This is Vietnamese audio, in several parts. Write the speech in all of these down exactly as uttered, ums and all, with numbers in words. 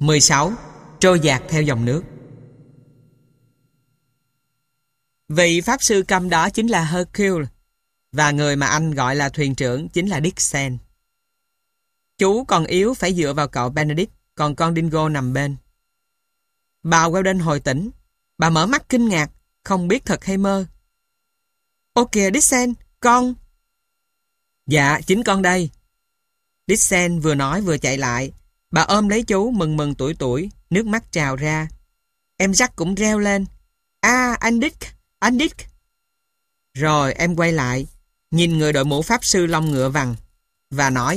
mười sáu. Trôi dạt theo dòng nước. Vị pháp sư câm đó chính là Hercule, và người mà anh gọi là thuyền trưởng chính là Dixon. Chú còn yếu phải dựa vào cậu Benedict, còn con Dingo nằm bên. Bà Weldon hồi tỉnh. Bà mở mắt kinh ngạc, không biết thật hay mơ. Ô kìa Dixon, con... Dạ, chính con đây. Dixon vừa nói vừa chạy lại. Bà ôm lấy chú mừng mừng tuổi tuổi, nước mắt trào ra. Em Jack cũng reo lên. À, anh Dick, anh Dick. Rồi em quay lại, nhìn người đội mũ pháp sư lông ngựa vằn, và nói.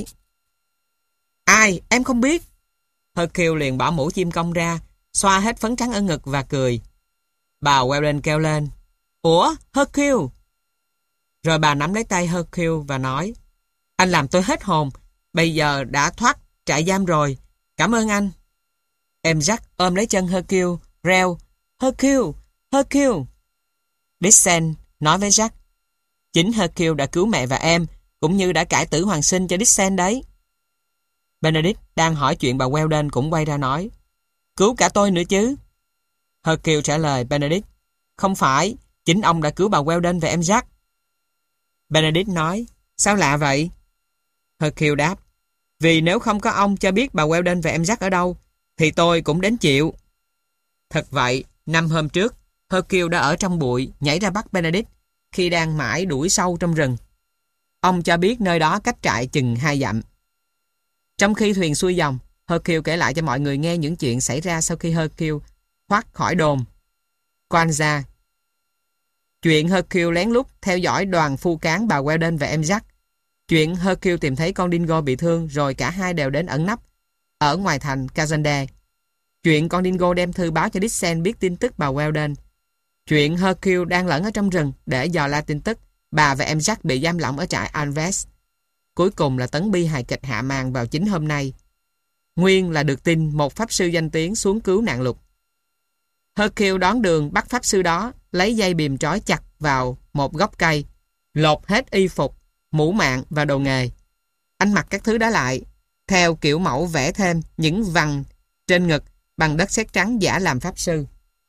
Ai, em không biết. Hercule liền bỏ mũ chim công ra, xoa hết phấn trắng ở ngực và cười. Bà Weldon kêu lên. Ủa, Hercule. Rồi bà nắm lấy tay Hercule và nói. Anh làm tôi hết hồn, bây giờ đã thoát trại giam rồi. Cảm ơn anh. Em Jack ôm lấy chân Hercule, reo. Hercule, Hercule. Dixon nói với Jack. Chính Hercule đã cứu mẹ và em, cũng như đã cải tử hoàn sinh cho Dixon đấy. Benedict đang hỏi chuyện bà Weldon cũng quay ra nói. Cứu cả tôi nữa chứ. Hercule trả lời Benedict. Không phải, chính ông đã cứu bà Weldon và em Jack. Benedict nói. Sao lạ vậy? Hercule đáp. Vì nếu không có ông cho biết bà Weldon và em Jack ở đâu, thì tôi cũng đến chịu. Thật vậy, năm hôm trước, Hercule đã ở trong bụi nhảy ra bắt Benedict khi đang mãi đuổi sâu trong rừng. Ông cho biết nơi đó cách trại chừng hai dặm. Trong khi thuyền xuôi dòng, Hercule kể lại cho mọi người nghe những chuyện xảy ra sau khi Hercule thoát khỏi đồn Kwanzaa. Chuyện Hercule lén lút theo dõi đoàn phu cán bà Weldon và em Jack. Chuyện Hercule tìm thấy con Dingo bị thương rồi cả hai đều đến ẩn nấp ở ngoài thành Kazande. Chuyện con Dingo đem thư báo cho Dixon biết tin tức bà Weldon. Chuyện Hercule đang lẫn ở trong rừng để dò la tin tức bà và em Jack bị giam lỏng ở trại Alves. Cuối cùng là tấn bi hài kịch hạ màn vào chính hôm nay. Nguyên là được tin một pháp sư danh tiếng xuống cứu nạn lục. Hercule đón đường bắt pháp sư đó, lấy dây bìm trói chặt vào một gốc cây, lột hết y phục, mũ mạng và đồ nghề. Anh mặc các thứ đó lại, theo kiểu mẫu vẽ thêm những vằn trên ngực bằng đất sét trắng giả làm pháp sư.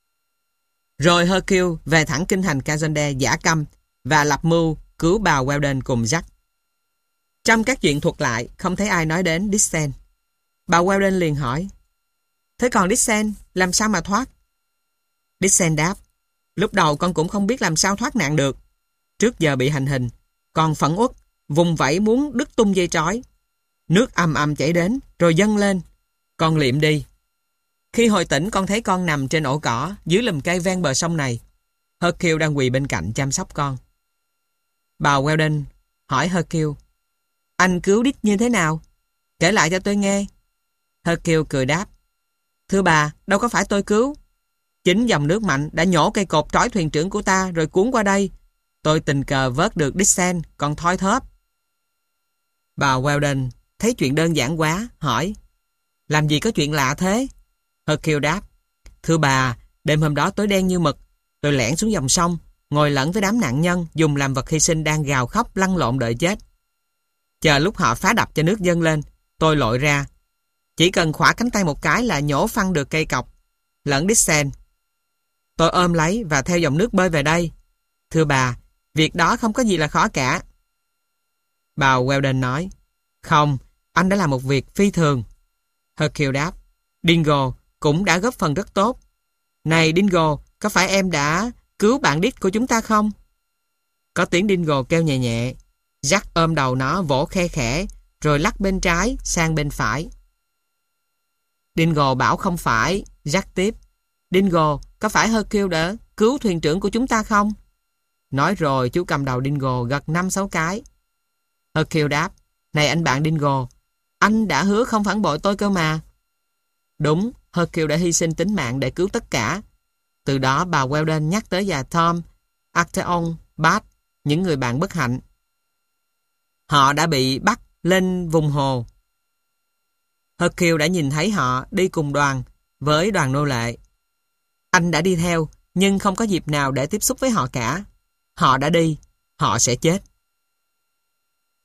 Rồi Hercule về thẳng kinh thành Kazande giả câm và lập mưu cứu bà Weldon cùng Jack. Trong các chuyện thuật lại, không thấy ai nói đến Dixon. Bà Weldon liền hỏi. Thế còn Dixon, làm sao mà thoát? Dixon đáp. Lúc đầu con cũng không biết làm sao thoát nạn được. Trước giờ bị hành hình, còn phẫn uất, vùng vẫy muốn đứt tung dây trói. Nước ầm ầm chảy đến, rồi dâng lên. Con liệm đi. Khi hồi tỉnh con thấy con nằm trên ổ cỏ dưới lùm cây ven bờ sông này. Hercule đang quỳ bên cạnh chăm sóc con. Bà Weldon hỏi Hercule. Anh cứu Dick như thế nào? Kể lại cho tôi nghe. Hercule cười đáp. Thưa bà, đâu có phải tôi cứu. Chính dòng nước mạnh đã nhổ cây cột trói thuyền trưởng của ta rồi cuốn qua đây. Tôi tình cờ vớt được Dixon còn thoi thóp. Bà Weldon thấy chuyện đơn giản quá, hỏi. Làm gì có chuyện lạ thế? Hercule đáp. Thưa bà, đêm hôm đó tối đen như mực. Tôi lẻn xuống dòng sông, ngồi lẫn với đám nạn nhân dùng làm vật hy sinh đang gào khóc lăn lộn đợi chết. Chờ lúc họ phá đập cho nước dâng lên, tôi lội ra. Chỉ cần khỏa cánh tay một cái là nhổ phăng được cây cọc lẫn Dixon. Tôi ôm lấy và theo dòng nước bơi về đây. Thưa bà, việc đó không có gì là khó cả. Bà Weldon nói. Không, anh đã làm một việc phi thường. Hercule đáp. Dingo cũng đã góp phần rất tốt. Này Dingo, có phải em đã cứu bạn Dick của chúng ta không? Có tiếng Dingo kêu nhẹ nhẹ. Jack ôm đầu nó vỗ khe khẽ, rồi lắc bên trái sang bên phải. Dingo bảo không phải. Jack tiếp. Dingo, có phải Hercule đã cứu thuyền trưởng của chúng ta không? Nói rồi chú cầm đầu Dingo gật năm sáu cái. Hercule đáp. Này anh bạn Dingo, anh đã hứa không phản bội tôi cơ mà. Đúng, Hercule đã hy sinh tính mạng để cứu tất cả. Từ đó bà Weldon nhắc tới già Tom, Actaeon, Bart, những người bạn bất hạnh. Họ đã bị bắt lên vùng hồ. Hercule đã nhìn thấy họ đi cùng đoàn với đoàn nô lệ. Anh đã đi theo, nhưng không có dịp nào để tiếp xúc với họ cả. Họ đã đi, họ sẽ chết.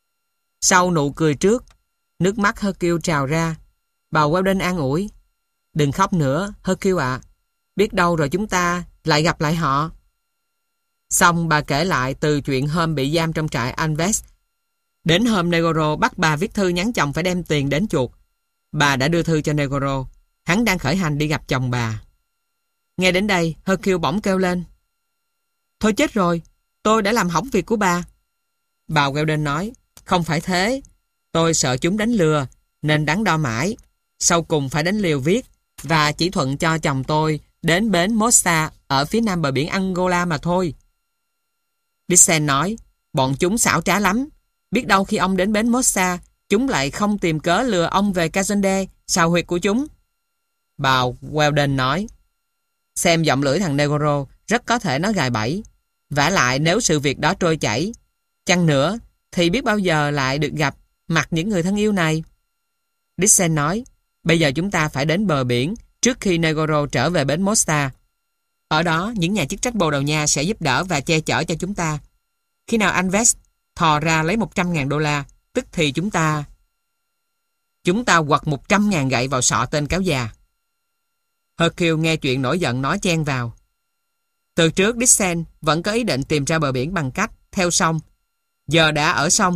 Sau nụ cười trước, nước mắt Hercule trào ra. Bà Weldon an ủi. Đừng khóc nữa, Hercule ạ. Biết đâu rồi chúng ta lại gặp lại họ. Xong bà kể lại từ chuyện hôm bị giam trong trại Anvers. Đến hôm Negoro bắt bà viết thư nhắn chồng phải đem tiền đến chuộc. Bà đã đưa thư cho Negoro. Hắn đang khởi hành đi gặp chồng bà. Nghe đến đây, Hercule bỗng kêu lên. Thôi chết rồi, tôi đã làm hỏng việc của bà. Bà Weldon nói, không phải thế. Tôi sợ chúng đánh lừa, nên đắn đo mãi. Sau cùng phải đánh liều viết và chỉ thuận cho chồng tôi đến bến Mossa ở phía nam bờ biển Angola mà thôi. Dixon nói, bọn chúng xảo trá lắm. Biết đâu khi ông đến bến Mossa, chúng lại không tìm cớ lừa ông về Kazonde, sào huyệt của chúng. Bà Weldon nói, xem giọng lưỡi thằng Negoro, rất có thể nó gài bẫy. Vả lại nếu sự việc đó trôi chảy, chăng nữa, thì biết bao giờ lại được gặp mặt những người thân yêu này. Dixon nói, bây giờ chúng ta phải đến bờ biển trước khi Negoro trở về bến Mossa. Ở đó, những nhà chức trách Bồ Đào Nha sẽ giúp đỡ và che chở cho chúng ta. Khi nào anh Vest thò ra lấy một trăm ngàn đô la, tức thì chúng ta... Chúng ta quật một trăm ngàn gậy vào sọ tên cáo già. Hercule nghe chuyện nổi giận nói chen vào. Từ trước Dixon vẫn có ý định tìm ra bờ biển bằng cách theo sông. Giờ đã ở sông.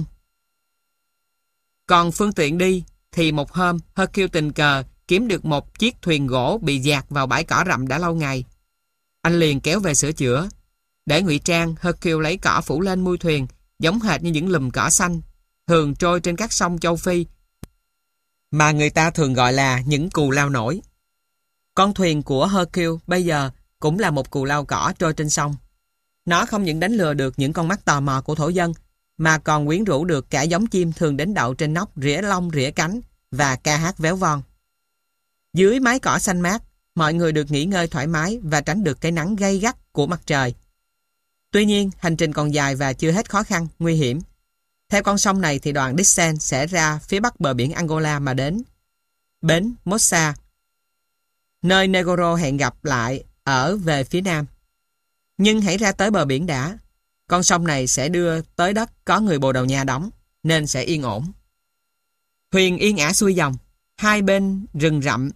Còn phương tiện đi thì một hôm Hercule tình cờ kiếm được một chiếc thuyền gỗ bị dạt vào bãi cỏ rậm đã lâu ngày. Anh liền kéo về sửa chữa. Để ngụy trang, Hercule lấy cỏ phủ lên mui thuyền, giống hệt như những lùm cỏ xanh thường trôi trên các sông châu Phi mà người ta thường gọi là những cù lao nổi. Con thuyền của Hercule bây giờ cũng là một cù lao cỏ trôi trên sông. Nó không những đánh lừa được những con mắt tò mò của thổ dân, mà còn quyến rũ được cả giống chim thường đến đậu trên nóc rỉa lông rỉa cánh và ca hát véo von. Dưới mái cỏ xanh mát, mọi người được nghỉ ngơi thoải mái và tránh được cái nắng gay gắt của mặt trời. Tuy nhiên, hành trình còn dài và chưa hết khó khăn, nguy hiểm. Theo con sông này thì đoàn Dixon sẽ ra phía bắc bờ biển Angola mà đến bến Mossa, nơi Negoro hẹn gặp lại ở về phía nam. Nhưng hãy ra tới bờ biển đã. Con sông này sẽ đưa tới đất có người Bồ Đào Nha đóng, nên sẽ yên ổn. Thuyền yên ả xuôi dòng, hai bên rừng rậm.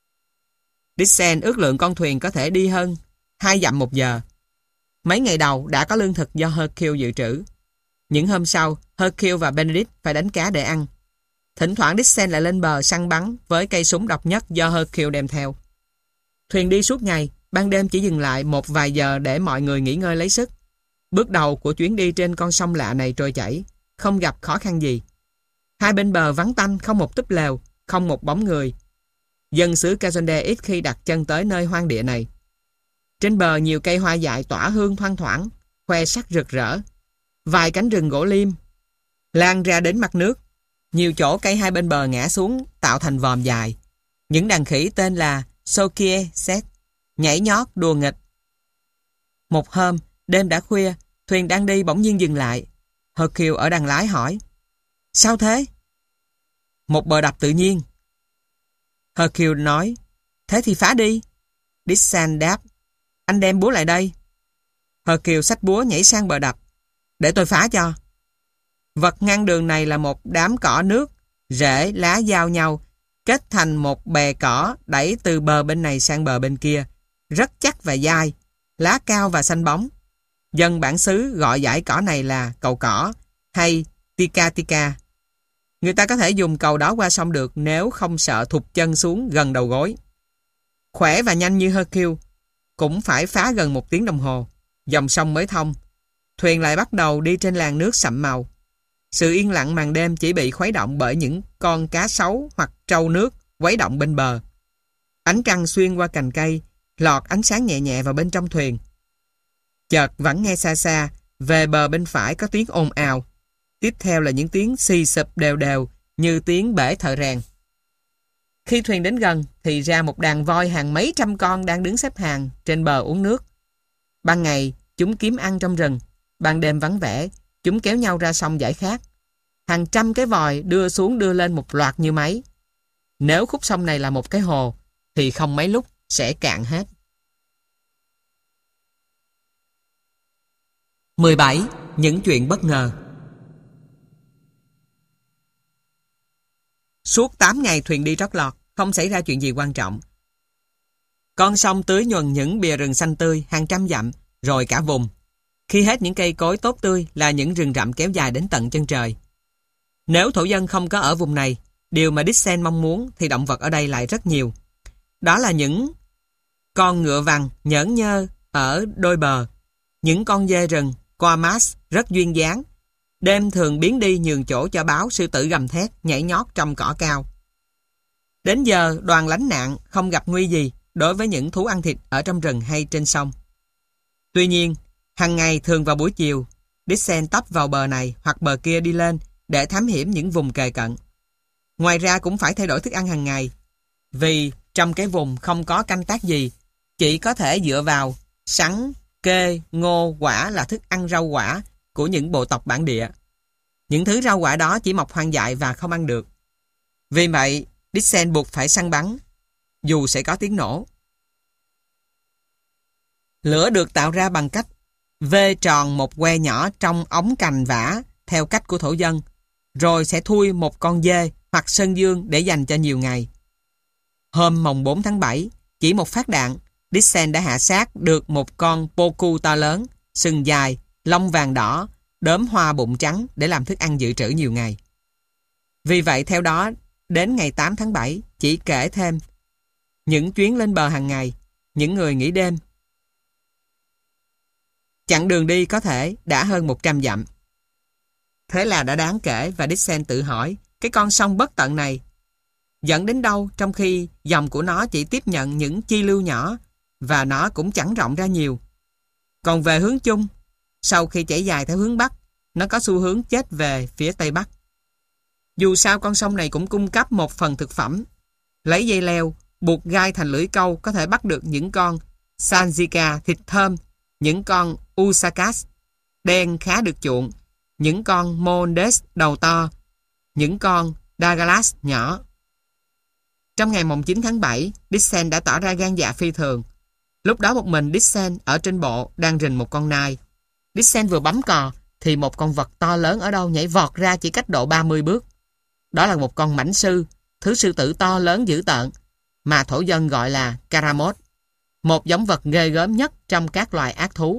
Dixon ước lượng con thuyền có thể đi hơn hai dặm một giờ. Mấy ngày đầu đã có lương thực do Hercule dự trữ. Những hôm sau, Hercule và Benedict phải đánh cá để ăn. Thỉnh thoảng Dixon lại lên bờ săn bắn với cây súng độc nhất do Hercule đem theo. Thuyền đi suốt ngày, ban đêm chỉ dừng lại một vài giờ để mọi người nghỉ ngơi lấy sức. Bước đầu của chuyến đi trên con sông lạ này trôi chảy, không gặp khó khăn gì. Hai bên bờ vắng tanh, không một túp lều, không một bóng người. Dân xứ Kazonde ít khi đặt chân tới nơi hoang địa này. Trên bờ nhiều cây hoa dại tỏa hương thoang thoảng, khoe sắc rực rỡ. Vài cánh rừng gỗ liêm lan ra đến mặt nước. Nhiều chỗ cây hai bên bờ ngã xuống tạo thành vòm dài. Những đàn khỉ tên là Sokie Set nhảy nhót đùa nghịch. Một hôm, đêm đã khuya, thuyền đang đi bỗng nhiên dừng lại. Hercule ở đằng lái hỏi, sao thế? Một bờ đập tự nhiên. Hercule nói, thế thì phá đi. Dixon đáp, anh đem búa lại đây. Hercule xách búa nhảy sang bờ đập. Để tôi phá cho. Vật ngăn đường này là một đám cỏ nước, rễ, lá giao nhau, kết thành một bè cỏ đẩy từ bờ bên này sang bờ bên kia, rất chắc và dai, lá cao và xanh bóng. Dân bản xứ gọi dải cỏ này là cầu cỏ hay tika tika. Người ta có thể dùng cầu đó qua sông được nếu không sợ thụt chân xuống gần đầu gối. Khỏe và nhanh như Hercule, cũng phải phá gần một tiếng đồng hồ, dòng sông mới thông. Thuyền lại bắt đầu đi trên làn nước sậm màu. Sự yên lặng màn đêm chỉ bị khuấy động bởi những con cá sấu hoặc trâu nước quấy động bên bờ. Ánh trăng xuyên qua cành cây, lọt ánh sáng nhẹ nhẹ vào bên trong thuyền. Chợt vẫn nghe xa xa, về bờ bên phải có tiếng ồn ào. Tiếp theo là những tiếng xì xụp đều đều như tiếng bể thợ rèn. Khi thuyền đến gần thì ra một đàn voi hàng mấy trăm con đang đứng xếp hàng trên bờ uống nước. Ban ngày chúng kiếm ăn trong rừng, ban đêm vắng vẻ chúng kéo nhau ra sông giải khát. Hàng trăm cái vòi đưa xuống đưa lên một loạt như máy. Nếu khúc sông này là một cái hồ thì không mấy lúc sẽ cạn hết. mười bảy. Những chuyện bất ngờ. Suốt tám ngày thuyền đi trót lọt, không xảy ra chuyện gì quan trọng. Con sông tưới nhuần những bìa rừng xanh tươi hàng trăm dặm, rồi cả vùng. Khi hết những cây cối tốt tươi là những rừng rậm kéo dài đến tận chân trời. Nếu thổ dân không có ở vùng này, điều mà Dixon mong muốn thì động vật ở đây lại rất nhiều. Đó là những con ngựa vằn nhởn nhơ ở đôi bờ, những con dê rừng Coamas rất duyên dáng, đêm thường biến đi nhường chỗ cho báo sư tử gầm thét nhảy nhót trong cỏ cao. Đến giờ đoàn lánh nạn không gặp nguy gì đối với những thú ăn thịt ở trong rừng hay trên sông. Tuy nhiên, hàng ngày thường vào buổi chiều, Dixon tấp vào bờ này hoặc bờ kia đi lên để thám hiểm những vùng kề cận. Ngoài ra cũng phải thay đổi thức ăn hàng ngày, vì trong cái vùng không có canh tác gì, chỉ có thể dựa vào sắn, kê, ngô, quả là thức ăn rau quả của những bộ tộc bản địa. Những thứ rau quả đó chỉ mọc hoang dại và không ăn được. Vì vậy, Dixon buộc phải săn bắn, dù sẽ có tiếng nổ. Lửa được tạo ra bằng cách vê tròn một que nhỏ trong ống cành vả theo cách của thổ dân, rồi sẽ thui một con dê hoặc sơn dương để dành cho nhiều ngày. Hôm mồng bốn tháng bảy, chỉ một phát đạn, Dixon đã hạ sát được một con poku to lớn, sừng dài, lông vàng đỏ, đốm hoa bụng trắng để làm thức ăn dự trữ nhiều ngày. Vì vậy theo đó, đến ngày tám tháng bảy, chỉ kể thêm những chuyến lên bờ hàng ngày, những người nghỉ đêm. Chặng đường đi có thể đã hơn một trăm dặm. Thế là đã đáng kể và Dixon tự hỏi cái con sông bất tận này dẫn đến đâu trong khi dòng của nó chỉ tiếp nhận những chi lưu nhỏ và nó cũng chẳng rộng ra nhiều. Còn về hướng chung, sau khi chảy dài theo hướng Bắc, nó có xu hướng chết về phía Tây Bắc. Dù sao con sông này cũng cung cấp một phần thực phẩm. Lấy dây leo, buộc gai thành lưỡi câu có thể bắt được những con Sanjika thịt thơm, những con Usakas đen khá được chuộng, những con Mondes đầu to, những con Dagalas nhỏ. Trong ngày mồng chín tháng bảy, Dixon đã tỏ ra gan dạ phi thường. Lúc đó một mình Dixon ở trên bộ đang rình một con nai. Dixon vừa bấm cò thì một con vật to lớn ở đâu nhảy vọt ra chỉ cách độ ba mươi bước. Đó là một con mãnh sư, thứ sư tử to lớn dữ tợn mà thổ dân gọi là Karamot, một giống vật ghê gớm nhất trong các loài ác thú.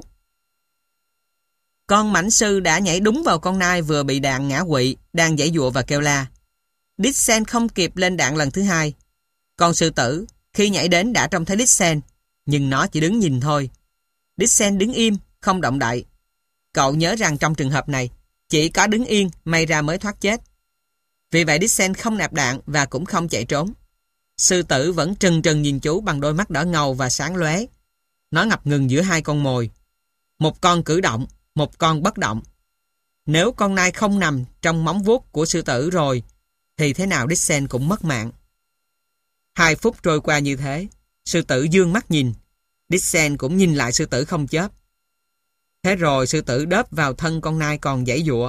Con mãnh sư đã nhảy đúng vào con nai vừa bị đạn ngã quỵ, đang giãy giụa và kêu la. Dixon không kịp lên đạn lần thứ hai. Con sư tử khi nhảy đến đã trông thấy Dixon, nhưng nó chỉ đứng nhìn thôi. Dixon đứng im, không động đậy. Cậu nhớ rằng trong trường hợp này, chỉ có đứng yên may ra mới thoát chết. Vì vậy Dixon không nạp đạn và cũng không chạy trốn. Sư tử vẫn trừng trừng nhìn chú bằng đôi mắt đỏ ngầu và sáng lóe. Nó ngập ngừng giữa hai con mồi. Một con cử động, một con bất động. Nếu con nai không nằm trong móng vuốt của sư tử rồi, thì thế nào Dixon cũng mất mạng. Hai phút trôi qua như thế, sư tử dương mắt nhìn. Dixon cũng nhìn lại sư tử không chớp. Thế rồi sư tử đớp vào thân con nai còn giãy giụa.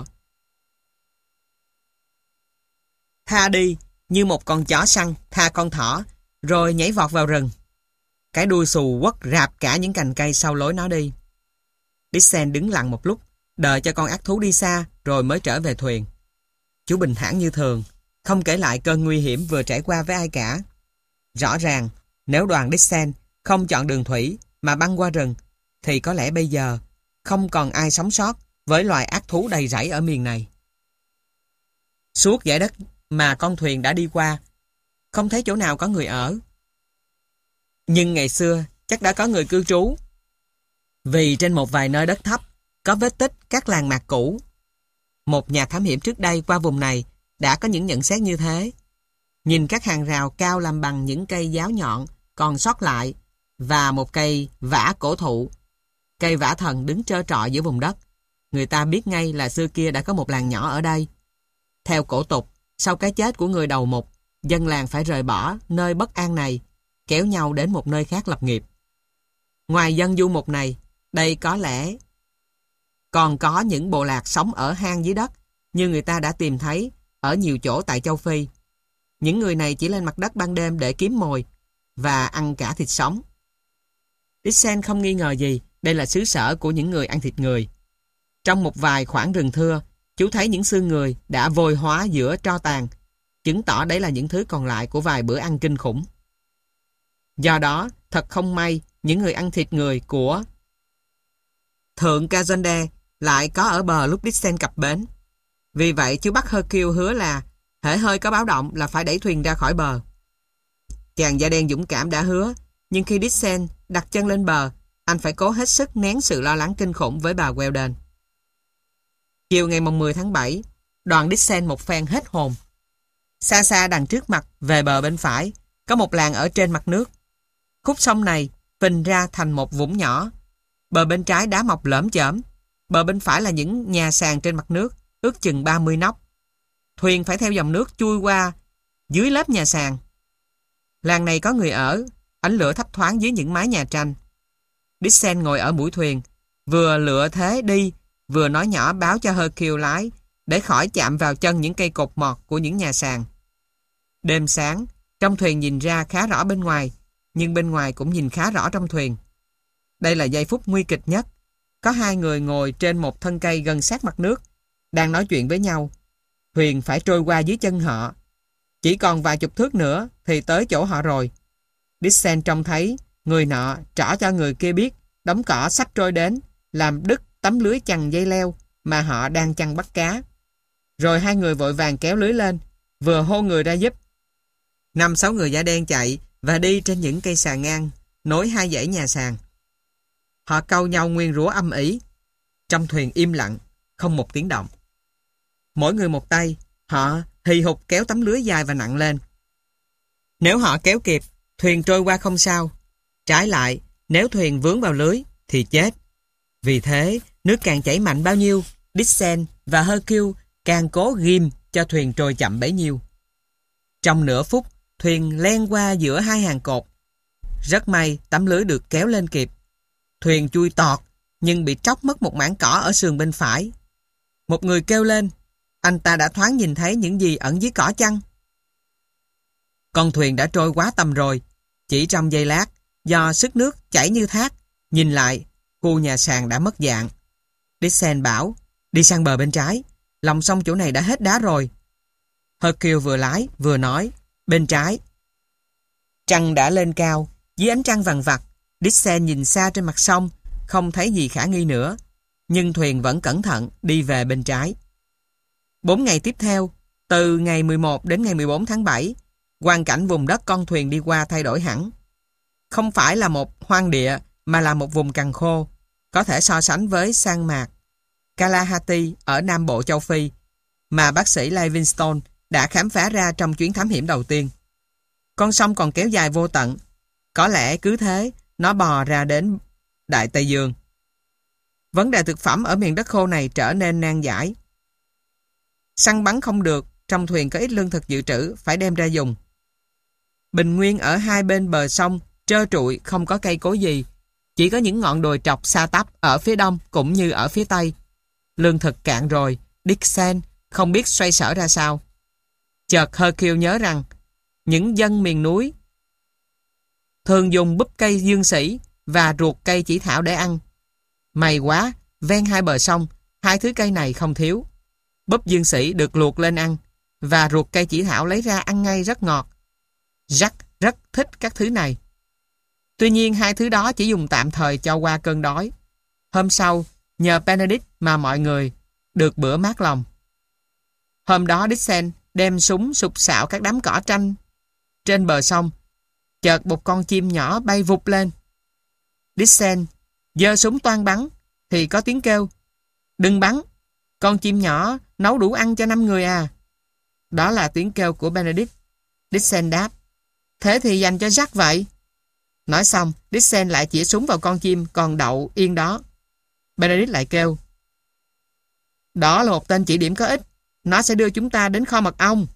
Tha đi như một con chó săn tha con thỏ, rồi nhảy vọt vào rừng. Cái đuôi xù quất rạp cả những cành cây sau lối nó đi. Dixon đứng lặng một lúc, đợi cho con ác thú đi xa rồi mới trở về thuyền. Chú bình thản như thường, không kể lại cơn nguy hiểm vừa trải qua với ai cả. Rõ ràng, nếu đoàn Dixon không chọn đường thủy mà băng qua rừng, thì có lẽ bây giờ không còn ai sống sót với loài ác thú đầy rẫy ở miền này. Suốt dải đất mà con thuyền đã đi qua, không thấy chỗ nào có người ở. Nhưng ngày xưa chắc đã có người cư trú, vì trên một vài nơi đất thấp có vết tích các làng mạc cũ. Một nhà thám hiểm trước đây qua vùng này đã có những nhận xét như thế. Nhìn các hàng rào cao làm bằng những cây giáo nhọn còn sót lại và một cây vả cổ thụ, cây vả thần đứng trơ trọi giữa vùng đất, người ta biết ngay là xưa kia đã có một làng nhỏ ở đây. Theo cổ tục, sau cái chết của người đầu mục, dân làng phải rời bỏ nơi bất an này, kéo nhau đến một nơi khác lập nghiệp. Ngoài dân du mục này, đây có lẽ còn có những bộ lạc sống ở hang dưới đất, như người ta đã tìm thấy ở nhiều chỗ tại châu Phi. Những người này chỉ lên mặt đất ban đêm để kiếm mồi và ăn cả thịt sống. Dixon không nghi ngờ gì đây là xứ sở của những người ăn thịt người. Trong một vài khoảng rừng thưa, chú thấy những xương người đã vôi hóa giữa tro tàn, chứng tỏ đấy là những thứ còn lại của vài bữa ăn kinh khủng. Do đó, Thật không may, những người ăn thịt người của Thượng Kazonde lại có ở bờ lúc Dixon cập bến. Vì vậy, chú bắt Hercule hứa là hễ hơi có báo động là phải đẩy thuyền ra khỏi bờ. Chàng da đen dũng cảm đã hứa, nhưng khi Dixon đặt chân lên bờ, anh phải cố hết sức nén sự lo lắng kinh khủng với bà Weldon. Chiều ngày mười tháng bảy, đoàn Dixon một phen hết hồn. Xa xa đằng trước mặt, về bờ bên phải, có một làng ở trên mặt nước. Khúc sông này phình ra thành một vũng nhỏ. Bờ bên trái đá mọc lởm chởm. Bờ bên phải là những nhà sàn trên mặt nước, ước chừng ba mươi nóc. Thuyền phải theo dòng nước chui qua dưới lớp nhà sàn. Làng này có người ở, ánh lửa thấp thoáng dưới những mái nhà tranh. Dixon ngồi ở mũi thuyền, vừa lựa thế đi, vừa nói nhỏ báo cho Hercule lái, để khỏi chạm vào chân những cây cột mọt của những nhà sàn. Đêm sáng, trong thuyền nhìn ra khá rõ bên ngoài, nhưng bên ngoài cũng nhìn khá rõ trong thuyền. Đây là giây phút nguy kịch nhất. Có hai người ngồi trên một thân cây gần sát mặt nước, đang nói chuyện với nhau. Thuyền phải trôi qua dưới chân họ. Chỉ còn vài chục thước nữa thì tới chỗ họ rồi. Dixon trông thấy người nọ trỏ cho người kia biết đống cỏ sắp trôi đến, làm đứt tấm lưới chằng dây leo mà họ đang chằng bắt cá. Rồi hai người vội vàng kéo lưới lên, vừa hô người ra giúp. Năm sáu người da đen chạy và đi trên những cây xà ngang nối hai dãy nhà sàn. Họ câu nhau nguyên rủa âm ỉ. Trong thuyền im lặng, không một tiếng động. Mỗi người một tay, họ hì hục kéo tấm lưới dài và nặng lên. Nếu họ kéo kịp, thuyền trôi qua không sao. Trái lại, nếu thuyền vướng vào lưới thì chết. Vì thế, nước càng chảy mạnh bao nhiêu, Dixon và Hercule càng cố ghim cho thuyền trôi chậm bấy nhiêu. Trong nửa phút, thuyền len qua giữa hai hàng cột. Rất may tấm lưới được kéo lên kịp. Thuyền chui tọt, nhưng bị tróc mất một mảng cỏ ở sườn bên phải. Một người kêu lên, anh ta đã thoáng nhìn thấy những gì ẩn dưới cỏ chăng? Con thuyền đã trôi quá tầm rồi. Chỉ trong giây lát, do sức nước chảy như thác, nhìn lại, khu nhà sàn đã mất dạng. Dixon bảo, đi sang bờ bên trái, lòng sông chỗ này đã hết đá rồi. Hercule vừa lái, vừa nói, bên trái. Trăng đã lên cao, dưới ánh trăng vằn vặt, Dixon nhìn xa trên mặt sông, không thấy gì khả nghi nữa, nhưng thuyền vẫn cẩn thận đi về bên trái. Bốn ngày tiếp theo, từ ngày mười một đến ngày mười bốn tháng bảy, hoàn cảnh vùng đất con thuyền đi qua thay đổi hẳn. Không phải là một hoang địa, mà là một vùng cằn khô, có thể so sánh với sa mạc Kalahati ở Nam Bộ châu Phi, mà bác sĩ Livingstone đã khám phá ra trong chuyến thám hiểm đầu tiên. Con sông còn kéo dài vô tận. Có lẽ cứ thế, nó bò ra đến Đại Tây Dương. Vấn đề thực phẩm ở miền đất khô này trở nên nan giải. Săn bắn không được, trong thuyền có ít lương thực dự trữ, phải đem ra dùng. Bình nguyên ở hai bên bờ sông, trơ trụi, không có cây cối gì. Chỉ có những ngọn đồi trọc xa tắp ở phía đông cũng như ở phía tây. Lương thực cạn rồi, Dixon không biết xoay sở ra sao. Chợt Hercule nhớ rằng, những dân miền núi thường dùng búp cây dương sỉ và ruột cây chỉ thảo để ăn. May quá, ven hai bờ sông, hai thứ cây này không thiếu. Búp dương sỉ được luộc lên ăn, và ruột cây chỉ thảo lấy ra ăn ngay rất ngọt. Jack rất thích các thứ này. Tuy nhiên hai thứ đó chỉ dùng tạm thời cho qua cơn đói. Hôm sau, nhờ Benedict mà mọi người được bữa mát lòng. Hôm đó Dixon đem súng sục sạo các đám cỏ tranh trên bờ sông. Chợt một con chim nhỏ bay vụt lên. Dixon giơ súng toan bắn thì có tiếng kêu, đừng bắn, con chim nhỏ nấu đủ ăn cho năm người à. Đó là tiếng kêu của Benedict. Dixon đáp, thế thì dành cho Jack vậy. Nói xong, Dixon lại chĩa súng vào con chim còn đậu yên đó. Benedict lại kêu, đó là một tên chỉ điểm có ích, nó sẽ đưa chúng ta đến kho mật ong.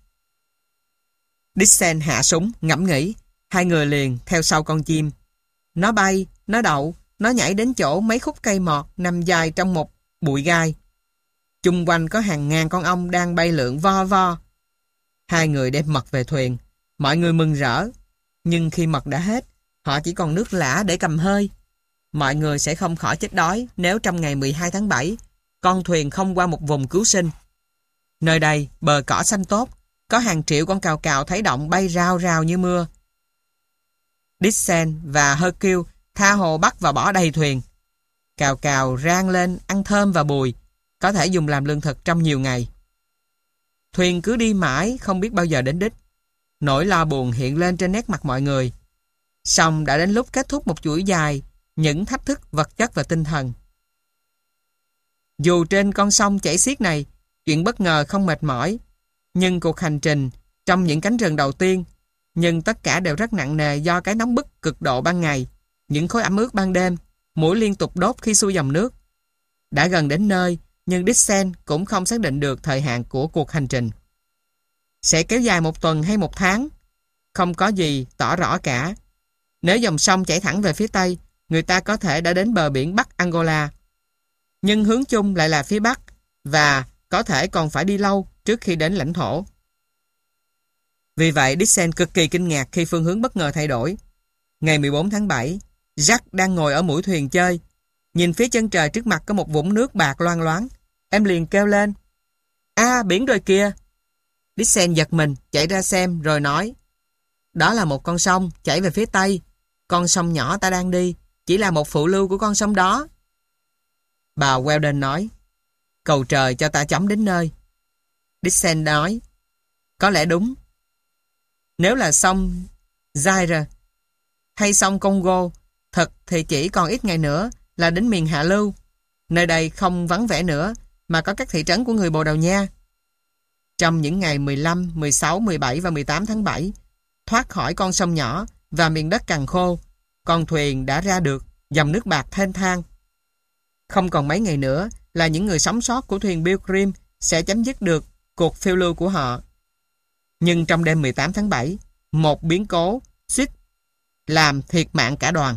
Dixon hạ súng, ngẫm nghĩ. Hai người liền theo sau con chim. Nó bay, nó đậu, nó nhảy đến chỗ mấy khúc cây mọt nằm dài trong một bụi gai. Chung quanh có hàng ngàn con ong đang bay lượn vo vo. Hai người đem mật về thuyền. Mọi người mừng rỡ. Nhưng khi mật đã hết, họ chỉ còn nước lã để cầm hơi. Mọi người sẽ không khỏi chết đói nếu trong ngày mười hai tháng bảy, con thuyền không qua một vùng cứu sinh. Nơi đây, bờ cỏ xanh tốt, có hàng triệu con cào cào thấy động bay rao rao như mưa. Dixon và Hercule tha hồ bắt và bỏ đầy thuyền. Cào cào rang lên ăn thơm và bùi, có thể dùng làm lương thực trong nhiều ngày. Thuyền cứ đi mãi không biết bao giờ đến đích. Nỗi lo buồn hiện lên trên nét mặt mọi người. Song đã đến lúc kết thúc một chuỗi dài những thách thức vật chất và tinh thần. Dù trên con sông chảy xiết này, chuyện bất ngờ không mệt mỏi, nhưng cuộc hành trình trong những cánh rừng đầu tiên, nhưng tất cả đều rất nặng nề do cái nóng bức cực độ ban ngày, những khối ẩm ướt ban đêm, mũi liên tục đốt khi xuôi dòng nước. Đã gần đến nơi, nhưng Dixon cũng không xác định được thời hạn của cuộc hành trình. Sẽ kéo dài một tuần hay một tháng? Không có gì tỏ rõ cả. Nếu dòng sông chảy thẳng về phía Tây, người ta có thể đã đến bờ biển Bắc Angola. Nhưng hướng chung lại là phía Bắc, và có thể còn phải đi lâu trước khi đến lãnh thổ. Vì vậy, Dixon cực kỳ kinh ngạc khi phương hướng bất ngờ thay đổi. Ngày mười bốn tháng bảy, Jack đang ngồi ở mũi thuyền chơi. Nhìn phía chân trời trước mặt có một vũng nước bạc loang loáng. Em liền kêu lên: "À, biển rồi kìa!" Dixon giật mình, chạy ra xem rồi nói: "Đó là một con sông chảy về phía Tây. Con sông nhỏ ta đang đi chỉ là một phụ lưu của con sông đó." Bà Weldon nói: "Cầu trời cho ta chóng đến nơi." Dixon nói: "Có lẽ đúng. Nếu là sông Zaire hay sông Congo, thật thì chỉ còn ít ngày nữa là đến miền hạ lưu. Nơi đây không vắng vẻ nữa, mà có các thị trấn của người Bồ Đào Nha." Trong những ngày mười lăm, mười sáu, mười bảy và mười tám tháng bảy, thoát khỏi con sông nhỏ và miền đất cằn khô, con thuyền đã ra được dòng nước bạc thênh thang. Không còn mấy ngày nữa là những người sống sót của thuyền Pilgrim sẽ chấm dứt được cuộc phiêu lưu của họ. Nhưng trong đêm mười tám tháng bảy, một biến cố suýt làm thiệt mạng cả đoàn.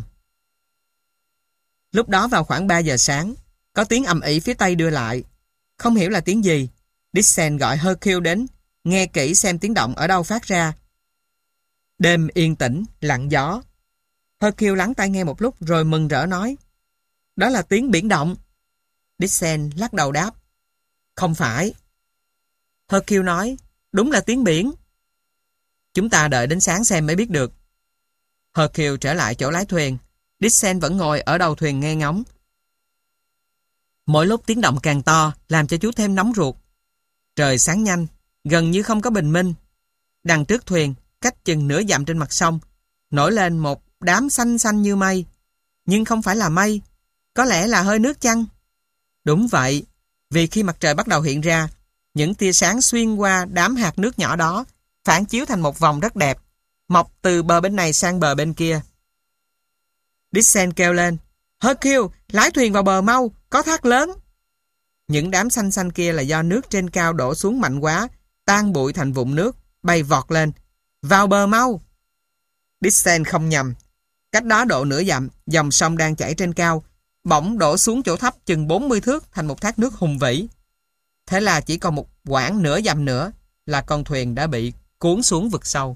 Lúc đó vào khoảng ba giờ sáng, có tiếng ầm ĩ phía Tây đưa lại. Không hiểu là tiếng gì. Dixon gọi Hercule đến, nghe kỹ xem tiếng động ở đâu phát ra. Đêm yên tĩnh, lặng gió. Hercule lắng tai nghe một lúc rồi mừng rỡ nói: "Đó là tiếng biển động." Dixon lắc đầu đáp: "Không phải." Hercule nói: "Đúng là tiếng biển." "Chúng ta đợi đến sáng xem mới biết được." Hercule trở lại chỗ lái thuyền. Dixon vẫn ngồi ở đầu thuyền nghe ngóng. Mỗi lúc tiếng động càng to, làm cho chú thêm nóng ruột. Trời sáng nhanh, gần như không có bình minh. Đằng trước thuyền, cách chừng nửa dặm trên mặt sông, nổi lên một đám xanh xanh như mây. Nhưng không phải là mây, có lẽ là hơi nước chăng? Đúng vậy, vì khi mặt trời bắt đầu hiện ra, những tia sáng xuyên qua đám hạt nước nhỏ đó, phản chiếu thành một vòng rất đẹp, mọc từ bờ bên này sang bờ bên kia. Dixon kêu lên: "Hercule, lái thuyền vào bờ mau, có thác lớn." Những đám xanh xanh kia là do nước trên cao đổ xuống mạnh quá, tan bụi thành vụn nước, bay vọt lên. "Vào bờ mau." Dixon không nhầm. Cách đó độ nửa dặm, dòng sông đang chảy trên cao, bỗng đổ xuống chỗ thấp chừng bốn mươi thước thành một thác nước hùng vĩ. Thế là chỉ còn một quãng nửa dặm nữa là con thuyền đã bị cuốn xuống vực sâu.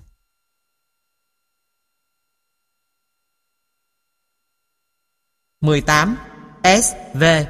mười tám. ét vê.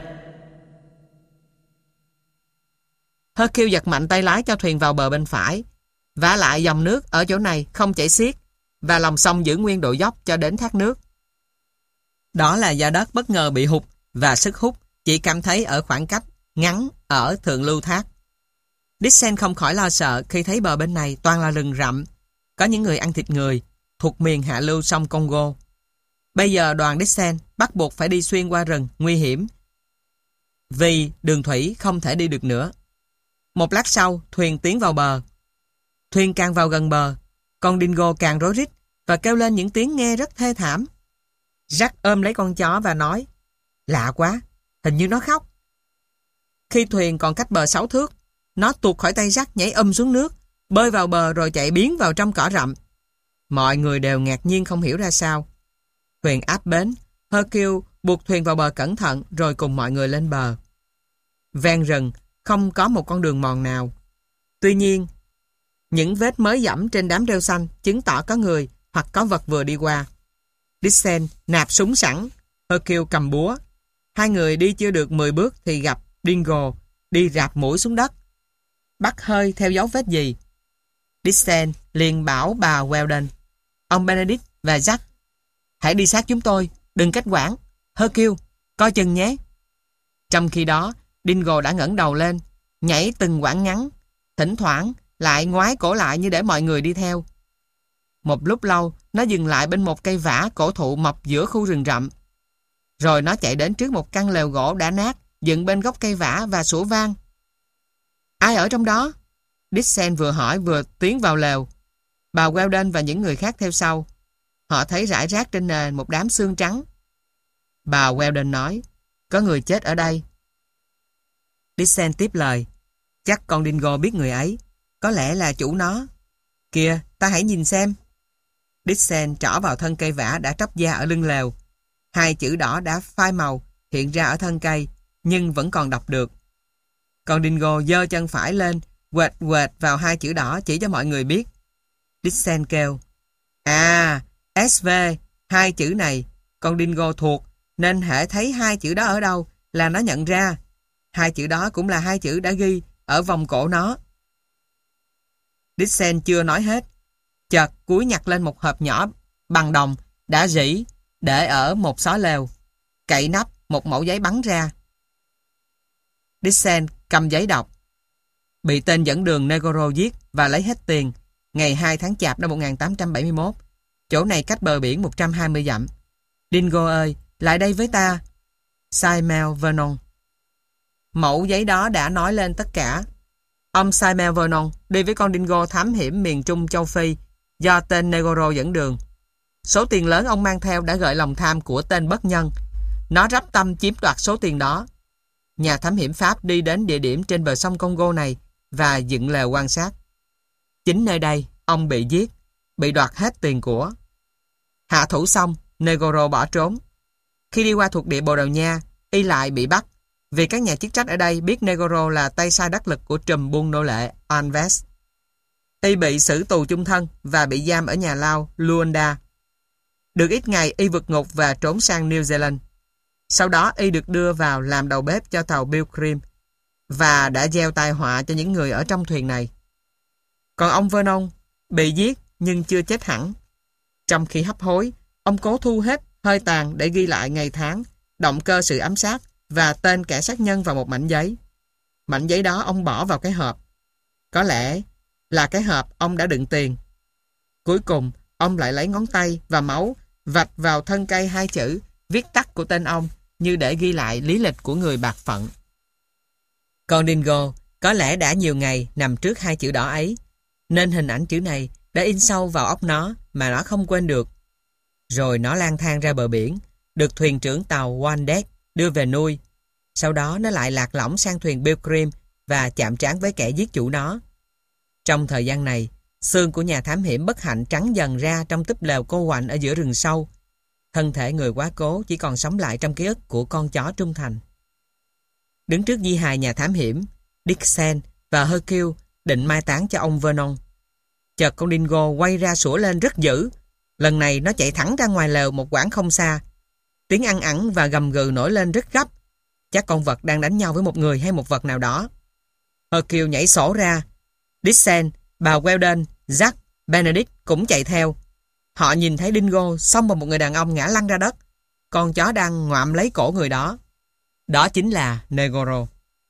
Hercule giật mạnh tay lái cho thuyền vào bờ bên phải. Vả lại dòng nước ở chỗ này không chảy xiết, và lòng sông giữ nguyên độ dốc cho đến thác nước. Đó là do đất bất ngờ bị hụt, và sức hút chỉ cảm thấy ở khoảng cách ngắn ở thượng lưu thác. Dixon không khỏi lo sợ khi thấy bờ bên này toàn là rừng rậm, có những người ăn thịt người, thuộc miền hạ lưu sông Congo. Bây giờ đoàn Dixon bắt buộc phải đi xuyên qua rừng nguy hiểm, vì đường thủy không thể đi được nữa. Một lát sau, thuyền tiến vào bờ. Thuyền càng vào gần bờ, con dingo càng rối rít và kêu lên những tiếng nghe rất thê thảm. Jack ôm lấy con chó và nói: "Lạ quá, hình như nó khóc." Khi thuyền còn cách bờ sáu thước, nó tuột khỏi tay Jack, nhảy ầm xuống nước, bơi vào bờ rồi chạy biến vào trong cỏ rậm. Mọi người đều ngạc nhiên không hiểu ra sao. Thuyền áp bến, Hercule buộc thuyền vào bờ cẩn thận rồi cùng mọi người lên bờ. Ven rừng không có một con đường mòn nào. Tuy nhiên, những vết mới dẫm trên đám rêu xanh chứng tỏ có người hoặc có vật vừa đi qua. Dixon nạp súng sẵn, Hercule cầm búa. Hai người đi chưa được mười bước thì gặp Dingo đi rạp mũi xuống đất, bắt hơi theo dấu vết gì. Dixon liền bảo bà Weldon: "Ông Benedict và Jack Hãy đi sát chúng tôi, đừng cách quản. Hercule, coi chừng nhé. Trong khi đó, Dingo đã ngẩng đầu lên, nhảy từng quãng ngắn, thỉnh thoảng lại ngoái cổ lại như để mọi người đi theo. Một lúc lâu, nó dừng lại bên một cây vả cổ thụ mọc giữa khu rừng rậm. Rồi nó chạy đến trước một căn lều gỗ đã nát, dựng bên gốc cây vả và sủa vang. Ai ở trong đó? Dixon vừa hỏi vừa tiến vào lều. Bà Weldon và những người khác theo sau. Họ thấy rải rác trên nền một đám xương trắng. Bà Weldon nói, có người chết ở đây. Dixon tiếp lời, chắc con Dingo biết người ấy. Có lẽ là chủ nó. Kìa, ta hãy nhìn xem. Dixon trỏ vào thân cây vả đã tróc da ở lưng lều. Hai chữ đỏ đã phai màu hiện ra ở thân cây, nhưng vẫn còn đọc được. Con Dingo giơ chân phải lên, quệt quệt vào hai chữ đỏ chỉ cho mọi người biết. Dixon kêu, à, ét vê, hai chữ này, con Dingo thuộc, nên hễ thấy hai chữ đó ở đâu là nó nhận ra. Hai chữ đó cũng là hai chữ đã ghi ở vòng cổ nó. Dixon chưa nói hết, chợt cúi nhặt lên một hộp nhỏ bằng đồng đã rỉ để ở một xó lều. Cậy nắp, một mẩu giấy bắn ra. Dixon cầm giấy đọc. Bị tên dẫn đường Negoro giết và lấy hết tiền ngày hai tháng Chạp năm một nghìn tám trăm bảy mươi mốt. Chỗ này cách bờ biển một trăm hai mươi dặm. Dingo ơi, lại đây với ta. Simon Vernon. Mẫu giấy đó đã nói lên tất cả. Ông Simon Vernon đi với con Dingo thám hiểm miền Trung châu Phi do tên Negoro dẫn đường. Số tiền lớn ông mang theo đã gợi lòng tham của tên bất nhân. Nó rắp tâm chiếm đoạt số tiền đó. Nhà thám hiểm Pháp đi đến địa điểm trên bờ sông Congo này và dựng lều quan sát. Chính nơi đây, ông bị giết, bị đoạt hết tiền của. Hạ thủ xong, Negoro bỏ trốn. Khi đi qua thuộc địa Bồ Đào Nha, y lại bị bắt, vì các nhà chức trách ở đây biết Negoro là tay sai đắc lực của trùm buôn nô lệ Alves. Y bị xử tù chung thân và bị giam ở nhà lao Luanda. Được ít ngày, y vượt ngục và trốn sang New Zealand. Sau đó, y được đưa vào làm đầu bếp cho tàu Pilgrim và đã gieo tai họa cho những người ở trong thuyền này. Còn ông Vernon bị giết nhưng chưa chết hẳn. Trong khi hấp hối, ông cố thu hết hơi tàn để ghi lại ngày tháng, động cơ sự ám sát và tên kẻ sát nhân vào một mảnh giấy. Mảnh giấy đó ông bỏ vào cái hộp. Có lẽ là cái hộp ông đã đựng tiền. Cuối cùng, ông lại lấy ngón tay và máu vạch vào thân cây hai chữ viết tắt của tên ông như để ghi lại lý lịch của người bạc phận. Con Dingo có lẽ đã nhiều ngày nằm trước hai chữ đỏ ấy, nên hình ảnh chữ này đã in sâu vào óc nó mà nó không quên được. Rồi nó lang thang ra bờ biển, được thuyền trưởng tàu One Deck đưa về nuôi. Sau đó nó lại lạc lõng sang thuyền Pilgrim và chạm trán với kẻ giết chủ nó. Trong thời gian này, xương của nhà thám hiểm bất hạnh trắng dần ra trong túp lều cô quạnh ở giữa rừng sâu. Thân thể người quá cố chỉ còn sống lại trong ký ức của con chó trung thành. Đứng trước di hài nhà thám hiểm, Dixon và Hercule định mai táng cho ông Vernon. Chợt con Dingo quay ra sủa lên rất dữ. Lần này nó chạy thẳng ra ngoài lều một quãng không xa. Tiếng ăn ẳng và gầm gừ nổi lên rất gấp. Chắc con vật đang đánh nhau với một người hay một vật nào đó. Hercule nhảy sổ ra. Dixon, bà Weldon, Jack, Benedict cũng chạy theo. Họ nhìn thấy Dingo xông vào một người đàn ông ngã lăn ra đất. Con chó đang ngoạm lấy cổ người đó. Đó chính là Negoro.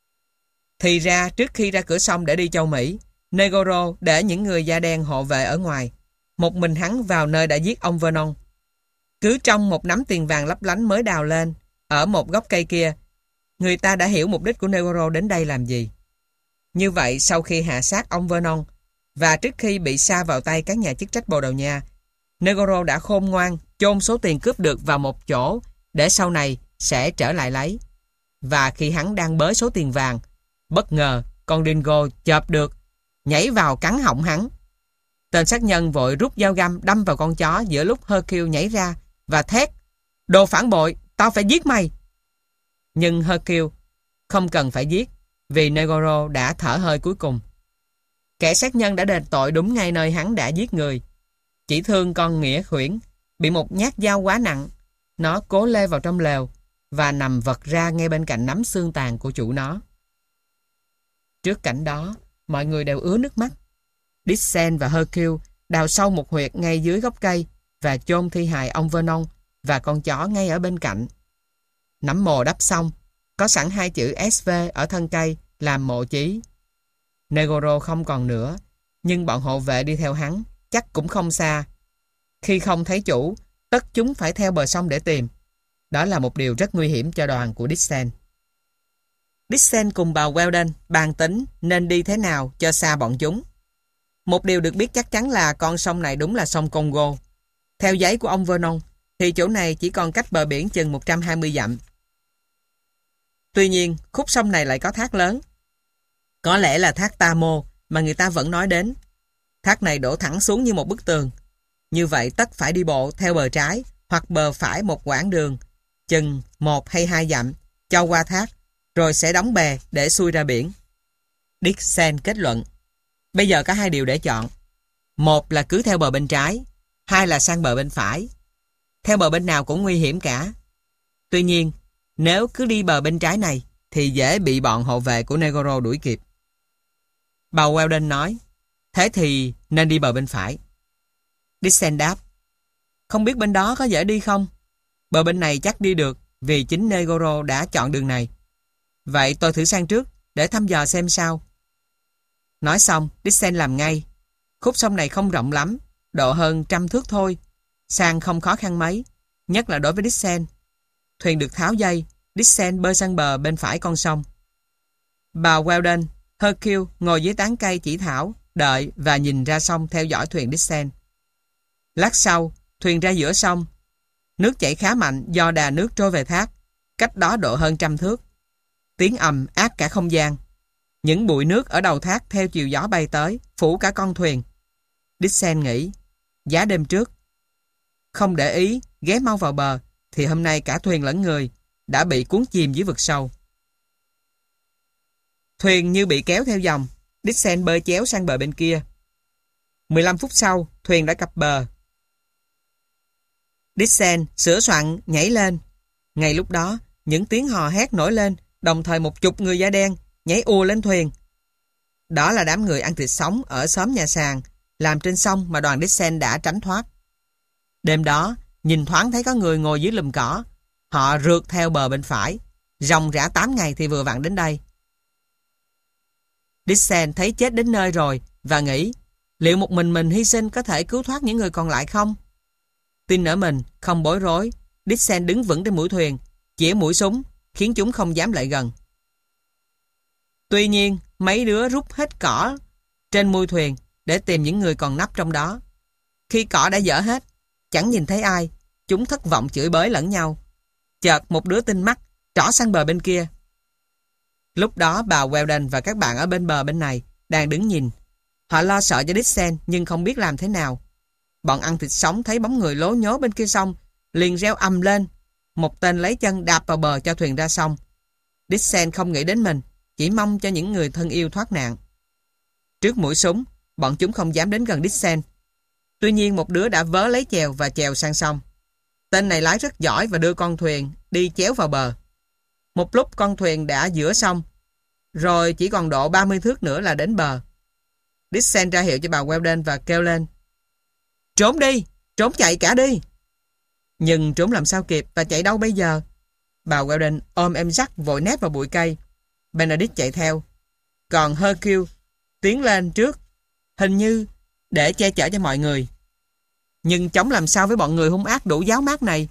Thì ra trước khi ra cửa sông để đi châu Mỹ, Negoro để những người da đen hộ vệ ở ngoài. Một mình hắn vào nơi đã giết ông Vernon. Cứ trong một nắm tiền vàng lấp lánh mới đào lên, ở một gốc cây kia, người ta đã hiểu mục đích của Negoro đến đây làm gì. Như vậy, sau khi hạ sát ông Vernon, và trước khi bị sa vào tay các nhà chức trách Bồ Đào Nha, Negoro đã khôn ngoan chôn số tiền cướp được vào một chỗ để sau này sẽ trở lại lấy. Và khi hắn đang bới số tiền vàng, bất ngờ con Dingo chộp được, nhảy vào cắn họng hắn. Tên sát nhân vội rút dao găm đâm vào con chó giữa lúc Hercule nhảy ra và thét: "Đồ phản bội, tao phải giết mày!" Nhưng Hercule không cần phải giết, vì Negoro đã thở hơi cuối cùng. Kẻ sát nhân đã đền tội đúng ngay nơi hắn đã giết người. Chỉ thương con Nghĩa Khuyển bị một nhát dao quá nặng, nó cố lê vào trong lều và nằm vật ra ngay bên cạnh nắm xương tàn của chủ nó. Trước cảnh đó, mọi người đều ứa nước mắt. Dixon và Hercule đào sâu một huyệt ngay dưới gốc cây và chôn thi hài ông Vernon và con chó ngay ở bên cạnh. Nắm mồ đắp xong, có sẵn hai chữ ét vê ở thân cây làm mộ chí. Negoro không còn nữa, nhưng bọn hộ vệ đi theo hắn chắc cũng không xa. Khi không thấy chủ, tất chúng phải theo bờ sông để tìm. Đó là một điều rất nguy hiểm cho đoàn của Dixon. Dixon cùng bà Weldon bàn tính nên đi thế nào cho xa bọn chúng. Một điều được biết chắc chắn là con sông này đúng là sông Congo. Theo giấy của ông Vernon, thì chỗ này chỉ còn cách bờ biển chừng một trăm hai mươi dặm. Tuy nhiên, khúc sông này lại có thác lớn. Có lẽ là thác Tamo mà người ta vẫn nói đến. Thác này đổ thẳng xuống như một bức tường. Như vậy tất phải đi bộ theo bờ trái hoặc bờ phải một quãng đường, chừng một hay hai dặm, cho qua thác, rồi sẽ đóng bè để xuôi ra biển. Dixon kết luận, bây giờ có hai điều để chọn. Một là cứ theo bờ bên trái, hai là sang bờ bên phải. Theo bờ bên nào cũng nguy hiểm cả. Tuy nhiên, nếu cứ đi bờ bên trái này, thì dễ bị bọn hộ vệ của Negoro đuổi kịp. Bà Weldon nói, thế thì nên đi bờ bên phải. Dixon đáp, không biết bên đó có dễ đi không? Bờ bên này chắc đi được, vì chính Negoro đã chọn đường này. Vậy tôi thử sang trước, để thăm dò xem sao. Nói xong, Dixon làm ngay. Khúc sông này không rộng lắm, độ hơn trăm thước thôi. Sang không khó khăn mấy, nhất là đối với Dixon. Thuyền được tháo dây, Dixon bơi sang bờ bên phải con sông. Bà Weldon, Hercule ngồi dưới tán cây chỉ thảo, đợi và nhìn ra sông theo dõi thuyền Dixon. Lát sau, thuyền ra giữa sông. Nước chảy khá mạnh do đà nước trôi về thác, cách đó độ hơn trăm thước. Tiếng ầm át cả không gian. Những bụi nước ở đầu thác theo chiều gió bay tới, phủ cả con thuyền. Dixon nghĩ, giá đêm trước. Không để ý, ghé mau vào bờ, thì hôm nay cả thuyền lẫn người đã bị cuốn chìm dưới vực sâu. Thuyền như bị kéo theo dòng, Dixon bơi chéo sang bờ bên kia. mười lăm phút sau, thuyền đã cập bờ. Dixon sửa soạn nhảy lên. Ngay lúc đó, những tiếng hò hét nổi lên, đồng thời một chục người da đen nhảy ùa lên thuyền. Đó là đám người ăn thịt sống ở xóm nhà sàn, làm trên sông mà đoàn Dixon đã tránh thoát. Đêm đó, nhìn thoáng thấy có người ngồi dưới lùm cỏ. Họ rượt theo bờ bên phải, ròng rã tám ngày thì vừa vặn đến đây. Dixon thấy chết đến nơi rồi và nghĩ, liệu một mình mình hy sinh có thể cứu thoát những người còn lại không? Tin ở mình, không bối rối, Dixon đứng vững trên mũi thuyền, chĩa mũi súng, khiến chúng không dám lại gần. Tuy nhiên, mấy đứa rút hết cỏ trên mui thuyền để tìm những người còn nấp trong đó. Khi cỏ đã dở hết, chẳng nhìn thấy ai, chúng thất vọng chửi bới lẫn nhau. Chợt một đứa tinh mắt trỏ sang bờ bên kia. Lúc đó bà Weldon và các bạn ở bên bờ bên này đang đứng nhìn. Họ lo sợ cho Dixon nhưng không biết làm thế nào. Bọn ăn thịt sống thấy bóng người lố nhố bên kia sông, liền reo ầm lên. Một tên lấy chân đạp vào bờ cho thuyền ra sông. Dixon không nghĩ đến mình, chỉ mong cho những người thân yêu thoát nạn. Trước mũi súng, bọn chúng không dám đến gần Dixon. Tuy nhiên một đứa đã vớ lấy chèo và chèo sang sông. Tên này lái rất giỏi và đưa con thuyền đi chéo vào bờ. Một lúc con thuyền đã giữa sông, rồi chỉ còn độ ba mươi thước nữa là đến bờ. Dixon ra hiệu cho bà Weldon và kêu lên, trốn đi, trốn chạy cả đi. Nhưng trốn làm sao kịp và chạy đâu bây giờ? Bà Weldon ôm em Jack vội nép vào bụi cây. Benedict chạy theo. Còn Hercule tiến lên trước, hình như để che chở cho mọi người. Nhưng chống làm sao với bọn người hung ác đủ giáo mát này?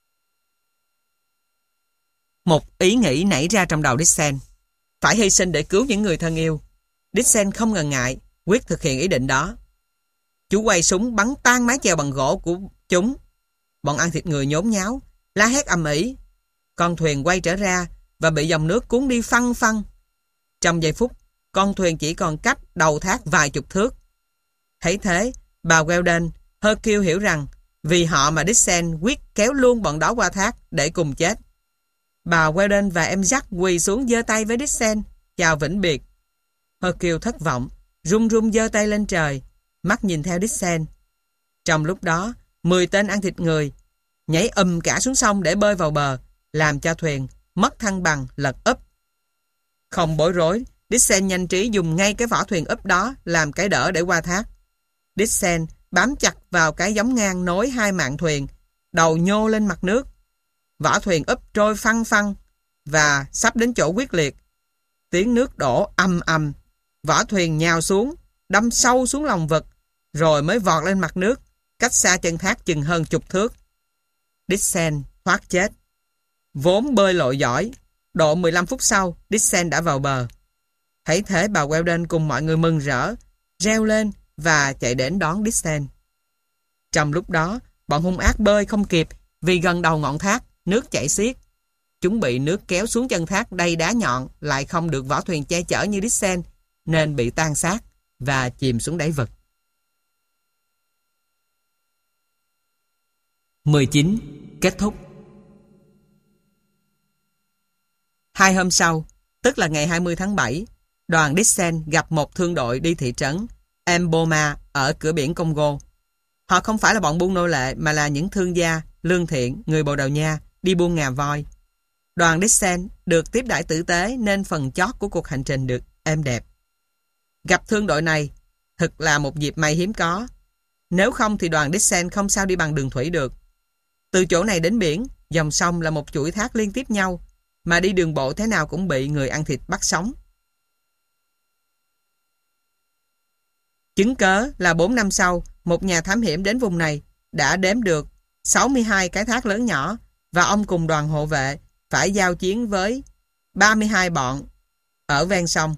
Một ý nghĩ nảy ra trong đầu Dixon. Phải hy sinh để cứu những người thân yêu. Dixon không ngần ngại, quyết thực hiện ý định đó. Chú quay súng bắn tan mái chèo bằng gỗ của chúng. Bọn ăn thịt người nhốn nháo, la hét ầm ĩ. Con thuyền quay trở ra và bị dòng nước cuốn đi phăng phăng. Trong giây phút, con thuyền chỉ còn cách đầu thác vài chục thước. Thấy thế, bà Weldon, Hercule hiểu rằng vì họ mà Dixon quyết kéo luôn bọn đó qua thác để cùng chết. Bà Weldon và em Jack quỳ xuống giơ tay với Dixon, chào vĩnh biệt. Hercule thất vọng, run run giơ tay lên trời, mắt nhìn theo Dixon. Trong lúc đó, mười tên ăn thịt người nhảy ầm cả xuống sông để bơi vào bờ, làm cho thuyền mất thăng bằng lật úp. Không bối rối, Dixon nhanh trí dùng ngay cái vỏ thuyền úp đó làm cái đỡ để qua thác. Dixon bám chặt vào cái gióng ngang nối hai mạn thuyền, đầu nhô lên mặt nước. Vỏ thuyền úp trôi phăng phăng và sắp đến chỗ quyết liệt. Tiếng nước đổ ầm ầm. Vỏ thuyền nhào xuống, đâm sâu xuống lòng vực, rồi mới vọt lên mặt nước, cách xa chân thác chừng hơn chục thước. Dixon thoát chết. Vốn bơi lội giỏi, độ mười lăm phút sau, Dixon đã vào bờ. Thấy thế bà Weldon cùng mọi người mừng rỡ, reo lên và chạy đến đón Dixon. Trong lúc đó, bọn hung ác bơi không kịp vì gần đầu ngọn thác, nước chảy xiết. Chúng bị nước kéo xuống chân thác đầy đá nhọn, lại không được vỏ thuyền che chở như Dixon, nên bị tan xác và chìm xuống đáy vực. mười chín. Kết thúc. Hai hôm sau, tức là ngày hai mươi tháng bảy, đoàn Dixon gặp một thương đội đi thị trấn Mboma ở cửa biển Congo. Họ không phải là bọn buôn nô lệ mà là những thương gia, lương thiện, người Bồ Đào Nha đi buôn ngà voi. Đoàn Dixon được tiếp đãi tử tế nên phần chót của cuộc hành trình được êm đẹp. Gặp thương đội này thật là một dịp may hiếm có. Nếu không thì đoàn Dixon không sao đi bằng đường thủy được. Từ chỗ này đến biển, dòng sông là một chuỗi thác liên tiếp nhau, mà đi đường bộ thế nào cũng bị người ăn thịt bắt sống. Chứng cớ là bốn năm sau, một nhà thám hiểm đến vùng này đã đếm được sáu mươi hai cái thác lớn nhỏ và ông cùng đoàn hộ vệ phải giao chiến với ba mươi hai bọn ở ven sông.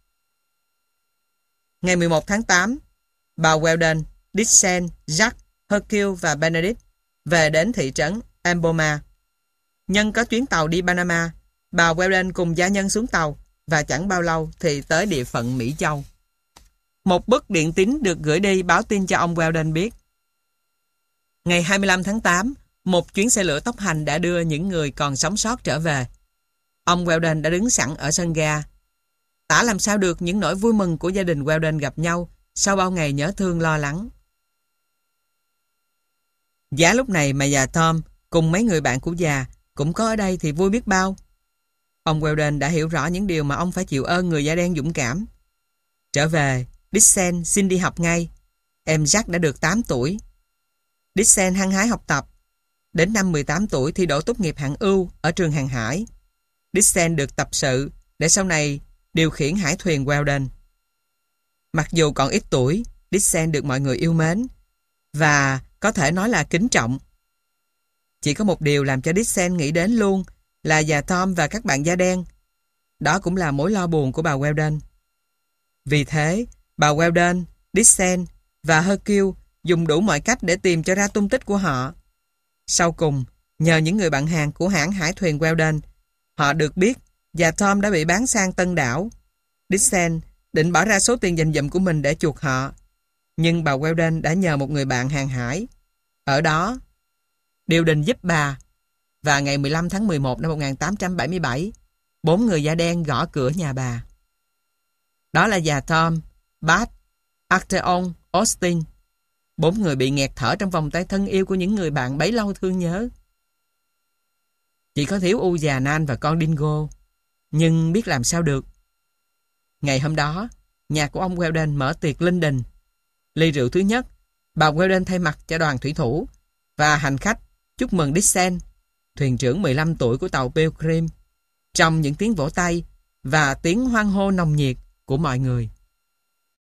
Ngày mười một tháng tám, bà Weldon, Dixon, Jack, Hercule và Benedict về đến thị trấn Mboma. Nhân có chuyến tàu đi Panama, bà Weldon cùng gia nhân xuống tàu và chẳng bao lâu thì tới địa phận Mỹ Châu. Một bức điện tín được gửi đi báo tin cho ông Weldon biết. Ngày hai mươi lăm tháng tám, một chuyến xe lửa tốc hành đã đưa những người còn sống sót trở về. Ông Weldon đã đứng sẵn ở sân ga. Tả làm sao được những nỗi vui mừng của gia đình Weldon gặp nhau sau bao ngày nhớ thương lo lắng. Giá lúc này mà già Tom cùng mấy người bạn của già cũng có ở đây thì vui biết bao. Ông Weldon đã hiểu rõ những điều mà ông phải chịu ơn người da đen dũng cảm. Trở về, Dixon xin đi học ngay. Em Jack đã được tám tuổi. Dixon hăng hái học tập. Đến năm mười tám tuổi thì đỗ tốt nghiệp hạng ưu ở trường hàng hải. Dixon được tập sự để sau này điều khiển hải thuyền Weldon. Mặc dù còn ít tuổi, Dixon được mọi người yêu mến và có thể nói là kính trọng. Chỉ có một điều làm cho Dixon nghĩ đến luôn là già Tom và các bạn da đen. Đó cũng là mối lo buồn của bà Weldon. Vì thế, bà Weldon, Dixon và Hercule dùng đủ mọi cách để tìm cho ra tung tích của họ. Sau cùng, nhờ những người bạn hàng của hãng hải thuyền Weldon, họ được biết già Tom đã bị bán sang Tân Đảo. Dixon định bỏ ra số tiền dành dụm của mình để chuộc họ. Nhưng bà Weldon đã nhờ một người bạn hàng hải ở đó điều đình giúp bà. Và ngày mười lăm tháng mười một năm một nghìn tám trăm bảy mươi bảy, bốn người da đen gõ cửa nhà bà. Đó là già Tom, Bat, Arteon, Austin. Bốn người bị nghẹt thở trong vòng tay thân yêu của những người bạn bấy lâu thương nhớ. Chỉ có thiếu u già Nan và con Dingo. Nhưng biết làm sao được. Ngày hôm đó, nhà của ông Weldon mở tiệc linh đình. Ly rượu thứ nhất, bà Weldon thay mặt cho đoàn thủy thủ và hành khách chúc mừng Dixon, thuyền trưởng mười lăm tuổi của tàu Pilgrim, trong những tiếng vỗ tay và tiếng hoan hô nồng nhiệt của mọi người.